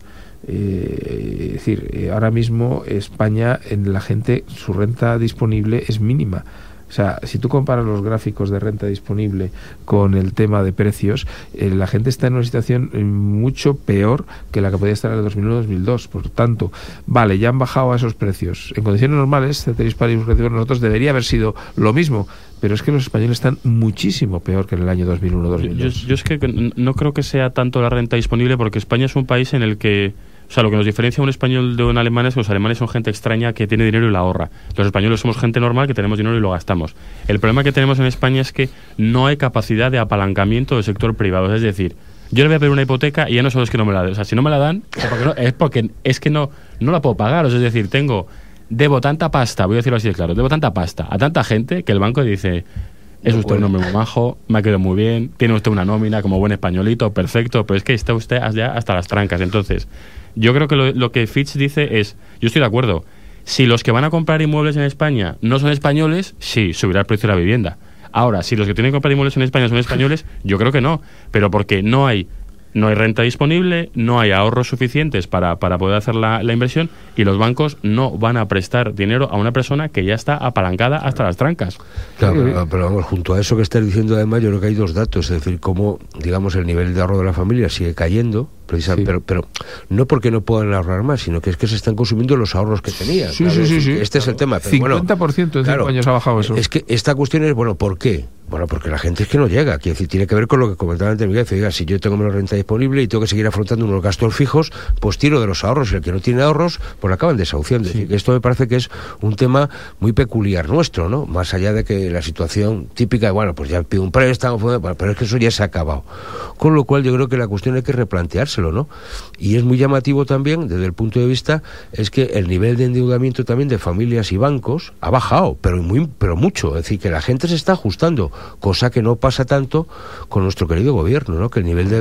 Eh, es decir, eh, ahora mismo España, en la gente, su renta disponible es mínima. O sea, si tú comparas los gráficos de renta disponible con el tema de precios, eh, la gente está en una situación eh, mucho peor que la que podía estar en el dos mil uno, dos mil dos. Por tanto, vale, ya han bajado a esos precios. En condiciones normales, ceteris paribus, nosotros debería haber sido lo mismo. Pero es que los españoles están muchísimo peor que en el año dos mil uno, dos mil dos. Yo, yo es que no creo que sea tanto la renta disponible, porque España es un país en el que, o sea, lo que nos diferencia a un español de un alemán es que los alemanes son gente extraña que tiene dinero y la ahorra. Los españoles somos gente normal que tenemos dinero y lo gastamos. El problema que tenemos en España es que no hay capacidad de apalancamiento del sector privado. Es decir, yo le voy a pedir una hipoteca y ya no solo es que no me la den. O sea, si no me la dan, es porque, no, es, porque es que no, no la puedo pagar. O sea, es decir, tengo, debo tanta pasta, voy a decirlo así de claro, debo tanta pasta a tanta gente que el banco dice: es usted un hombre muy majo, me ha quedado muy bien, tiene usted una nómina como buen españolito, perfecto, pero es que está usted ya hasta las trancas. Entonces, yo creo que lo, lo que Fitch dice es, yo estoy de acuerdo, si los que van a comprar inmuebles en España no son españoles, sí, subirá el precio de la vivienda. Ahora, si los que tienen que comprar inmuebles en España son españoles, yo creo que no, pero porque no hay no hay renta disponible, no hay ahorros suficientes para, para poder hacer la, la inversión, y los bancos no van a prestar dinero a una persona que ya está apalancada hasta las trancas. Claro, pero, pero vamos, junto a eso que estás diciendo, además, yo creo que hay dos datos, es decir, cómo, digamos, el nivel de ahorro de la familia sigue cayendo, precisamente, sí. pero, pero no porque no puedan ahorrar más, sino que es que se están consumiendo los ahorros que tenían. Sí, claro, sí, sí, sí, sí. Este claro. es el tema. Pero cincuenta por ciento bueno, en cinco claro, años ha bajado eso. Es que esta cuestión es, bueno, ¿por qué? Bueno, porque la gente es que no llega, quiero decir, tiene que ver con lo que comentaba antes Miguel, diga, si yo tengo menos renta disponible y tengo que seguir afrontando unos gastos fijos, pues tiro de los ahorros, y el que no tiene ahorros, pues acaban desahuciando. Sí. Es decir, esto me parece que es un tema muy peculiar nuestro, ¿no? Más allá de que la situación típica de, bueno, pues ya pido un préstamo, pero es que eso ya se ha acabado. Con lo cual yo creo que la cuestión hay que replanteárselo, ¿no? Y es muy llamativo también, desde el punto de vista, es que el nivel de endeudamiento también de familias y bancos ha bajado, pero muy, pero mucho. Es decir, que la gente se está ajustando, cosa que no pasa tanto con nuestro querido gobierno, ¿no? Que el nivel de deuda sigue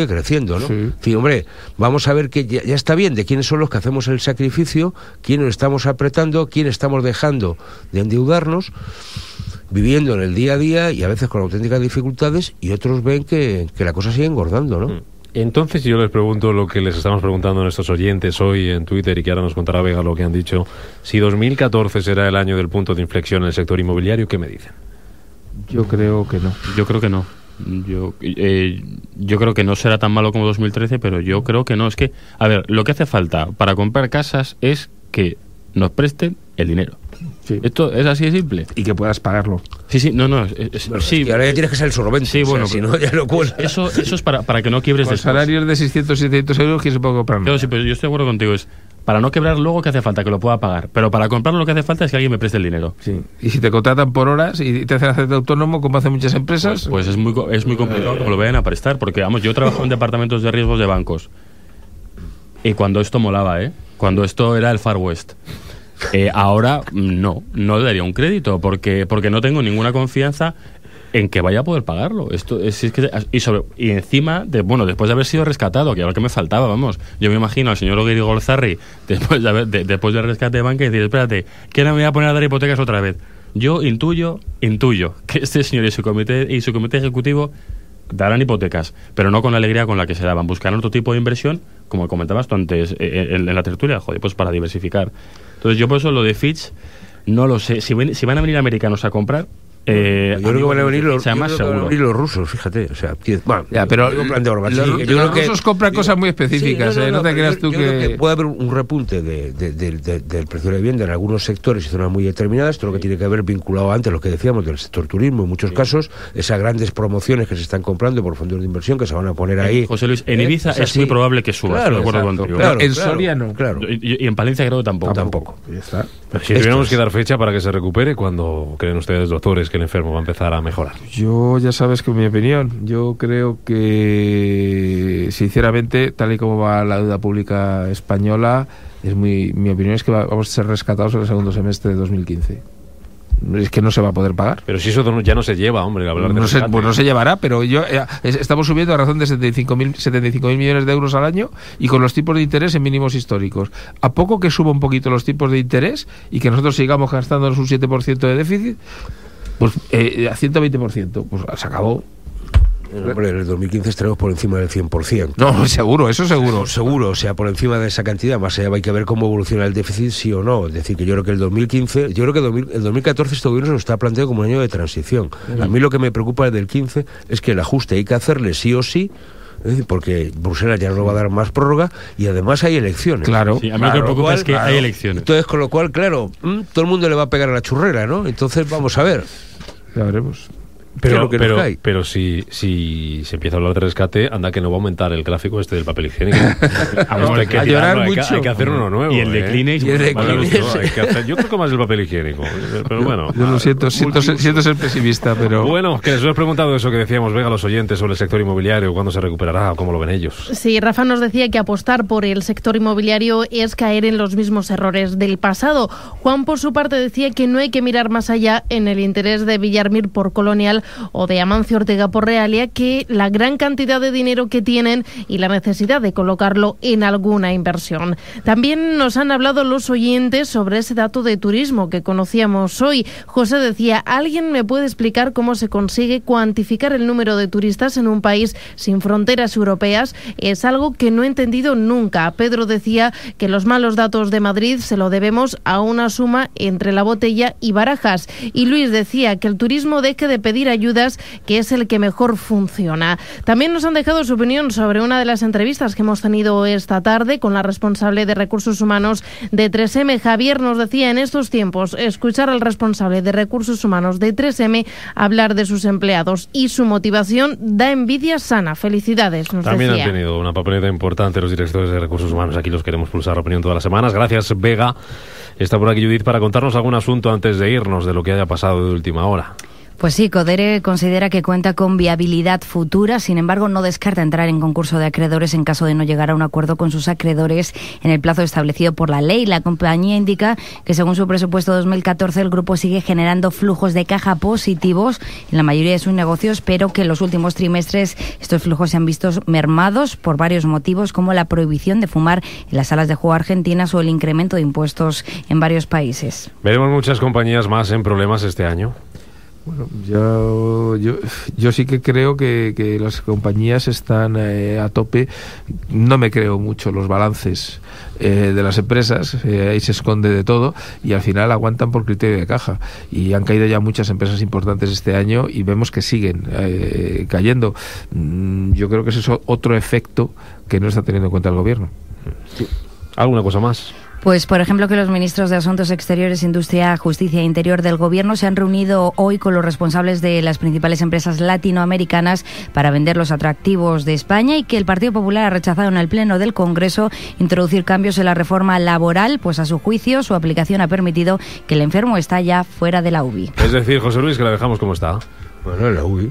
sigue creciendo, ¿no? Sí. Sí, hombre, vamos a ver que ya, ya está bien de quiénes son los que hacemos el sacrificio, quiénes estamos apretando, quiénes estamos dejando de endeudarnos, viviendo en el día a día y a veces con auténticas dificultades, y otros ven que, que la cosa sigue engordando, ¿no? Entonces yo les pregunto lo que les estamos preguntando a nuestros oyentes hoy en Twitter, y que ahora nos contará Vega lo que han dicho. Si dos mil catorce será el año del punto de inflexión en el sector inmobiliario, ¿qué me dicen? Yo creo que no. Yo creo que no. Yo, eh, yo creo que no será tan malo como dos mil trece, pero yo creo que no. Es que, a ver, lo que hace falta para comprar casas es que nos presten el dinero. Sí. Esto es así de simple. Y que puedas pagarlo. Sí, sí, no, no. Es, es, Bueno, sí, es que ahora ya tienes que ser el solvente. Sí, o sea, bueno, si pero- no, ya lo cuela. Eso, eso es para, para que no quiebres Con después. salarios de seiscientos, setecientos euros, ¿quién se puede comprar? Claro, sí, pero yo estoy de acuerdo contigo. Es para no quebrar luego que hace falta, que lo pueda pagar. Pero para comprar lo que hace falta es que alguien me preste el dinero. Sí. Y si te contratan por horas y te hacen hacerte autónomo, como hacen muchas empresas, Pues es muy, co- es muy complicado que me lo vayan a prestar. Porque, vamos, yo trabajo en departamentos de riesgos de bancos. Y cuando esto molaba, ¿eh? Cuando esto era el Far West. Eh, ahora no, no le daría un crédito porque, porque no tengo ninguna confianza en que vaya a poder pagarlo. Esto es, es que, y, sobre, y encima, de, bueno, después de haber sido rescatado, que era lo que me faltaba, vamos. Yo me imagino al señor Oguiri Golzarri, después de haber, de, después del rescate de banca, y decir, espérate, que ahora me voy a poner a dar hipotecas otra vez. Yo intuyo, intuyo que este señor y su comité, y su comité ejecutivo darán hipotecas, pero no con la alegría con la que se daban. Buscarán otro tipo de inversión, como comentabas tú antes eh, en, en la tertulia, joder, pues para diversificar. Entonces yo por eso lo de Fitch no lo sé. Si, ven, si van a venir americanos a comprar, eh, Yo creo que van a venir los, sea yo más creo que van a seguro. venir los rusos, fíjate. O sea, que- bueno, ya, pero digo plan de broma, los, sí, los yo creo que- rusos compran digo- cosas muy específicas, Sí, ¿eh? No, te pero creas yo- tú yo que... creo que puede haber un repunte de, de, de, de, del precio de la vivienda en algunos sectores y zonas muy determinadas. Esto es lo que tiene que ver vinculado antes, lo que decíamos del sector turismo, en muchos casos, esas grandes promociones que se están comprando por fondos de inversión que se van a poner ahí. José Luis, en ¿Eh? Ibiza Es es, así. muy probable que suba, Claro, estoy de acuerdo exacto, contigo. claro, en claro, Soria no. Claro. Y, y en Palencia creo que tampoco. Tampoco. Ya está. Si Esto tuviéramos es. que dar fecha para que se recupere, ¿cuándo creen ustedes, doctores, que el enfermo va a empezar a mejorar? Yo ya sabes que mi opinión, yo creo que sinceramente, tal y como va la deuda pública española, es muy, mi opinión es que va- vamos a ser rescatados en el segundo semestre de dos mil quince. Es que no se va a poder pagar. Pero si eso ya no se lleva, hombre, hablar de No se, rescate. pues no se llevará, pero yo eh, es- estamos subiendo a razón de setenta y cinco mil millones de euros al año y con los tipos de interés en mínimos históricos. A poco que suba un poquito los tipos de interés y que nosotros sigamos gastándonos un siete por ciento de déficit, pues eh, a ciento veinte por ciento, pues se acabó. Hombre, en el dos mil quince estaremos por encima del cien por ciento. No, seguro, eso seguro. Seguro, o sea, por encima de esa cantidad. Más allá hay que ver cómo evoluciona el déficit, sí o no. Es decir, que yo creo que el dos mil quince, yo creo que el dos mil el dos mil catorce este gobierno se lo está planteando como un año de transición. A mí lo que me preocupa del quince es que el ajuste hay que hacerle sí o sí, es decir, porque Bruselas ya no nos va a dar más prórroga y además hay elecciones. Claro. Sí, a mí lo que me Claro, preocupa cual, es que claro. hay elecciones. Entonces, con lo cual, claro, mm, todo el mundo le va a pegar a la churrera, ¿no? Entonces, vamos a ver. Ya veremos. ¿Qué es Pero, lo que nos pero, cae? pero si, si se empieza a hablar de rescate, anda que no va a aumentar el gráfico este del papel higiénico. Vamos, Hay que a tirarlo, llorar hay que- mucho. Hay que hacer uno nuevo. Y el de ¿eh? Kleenex, Y el de Vale, Kleenex. no, hay que hacer- yo creo que más el papel higiénico. Pero bueno. Yo lo siento, siento, ser- siento ser pesimista, pero... Bueno, que les hemos preguntado eso que decíamos, Vega, a los oyentes sobre el sector inmobiliario, cuándo se recuperará, cómo lo ven ellos. Sí, Rafa nos decía que apostar por el sector inmobiliario es caer en los mismos errores del pasado. Juan, por su parte, decía que no hay que mirar más allá en el interés de Villarmir por Colonial o de Amancio Ortega por Realia, que la gran cantidad de dinero que tienen y la necesidad de colocarlo en alguna inversión. También nos han hablado los oyentes sobre ese dato de turismo que conocíamos hoy. José decía, ¿alguien me puede explicar cómo se consigue cuantificar el número de turistas en un país sin fronteras europeas? Es algo que no he entendido nunca. Pedro decía que los malos datos de Madrid se lo debemos a una suma entre La Botella y Barajas. Y Luis decía que el turismo deje de pedir ayudas, que es el que mejor funciona. También nos han dejado su opinión sobre una de las entrevistas que hemos tenido esta tarde con la responsable de Recursos Humanos de tres eme. Javier nos decía, en estos tiempos, escuchar al responsable de Recursos Humanos de tres eme hablar de sus empleados y su motivación da envidia sana. Felicidades, nos También decía. han tenido una papeleta importante los directores de Recursos Humanos. Aquí los queremos pulsar la opinión todas las semanas. Gracias, Vega. Está por aquí Judith para contarnos algún asunto antes de irnos de lo que haya pasado de última hora. Pues sí, Codere considera que cuenta con viabilidad futura, sin embargo no descarta entrar en concurso de acreedores en caso de no llegar a un acuerdo con sus acreedores en el plazo establecido por la ley. La compañía indica que según su presupuesto dos mil catorce el grupo sigue generando flujos de caja positivos en la mayoría de sus negocios, pero que en los últimos trimestres estos flujos se han visto mermados por varios motivos, como la prohibición de fumar en las salas de juego argentinas o el incremento de impuestos en varios países. Veremos muchas compañías más en problemas este año. Bueno, yo, yo, yo sí que creo que, que las compañías están eh, a tope. No me creo mucho los balances eh, de las empresas, eh, ahí se esconde de todo y al final aguantan por criterio de caja. Y han caído ya muchas empresas importantes este año y vemos que siguen eh, cayendo. Mm, yo creo que ese es otro efecto que no está teniendo en cuenta el gobierno. ¿Alguna cosa más? Pues, por ejemplo, que los ministros de Asuntos Exteriores, Industria, Justicia e Interior del Gobierno se han reunido hoy con los responsables de las principales empresas latinoamericanas para vender los atractivos de España, y que el Partido Popular ha rechazado en el Pleno del Congreso introducir cambios en la reforma laboral, pues a su juicio su aplicación ha permitido que el enfermo está ya fuera de la U B I. Es decir, José Luis, que la dejamos como está. Bueno, en la U B I.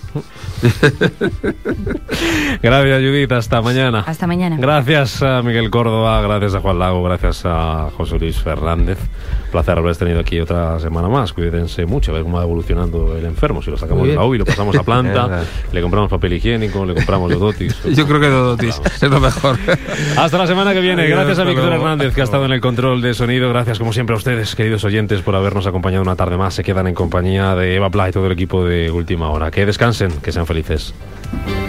Gracias, Judith, hasta mañana. Hasta mañana. Gracias a Miguel Córdoba, gracias a Juan Lago, gracias a José Luis Fernández. Placer haberles tenido aquí otra semana más. Cuídense mucho, a ver cómo va evolucionando el enfermo. Si lo sacamos de la U B I, lo pasamos a planta, le compramos papel higiénico, le compramos Dodotis. Yo creo que Dodotis es lo mejor. Hasta la semana que viene. Gracias a Víctor luego. Hernández, que ha estado en el control de sonido. Gracias, como siempre, a ustedes, queridos oyentes, por habernos acompañado una tarde más. Se quedan en compañía de Eva Pla y todo el equipo de Última Hora. Que descansen, que sean felices.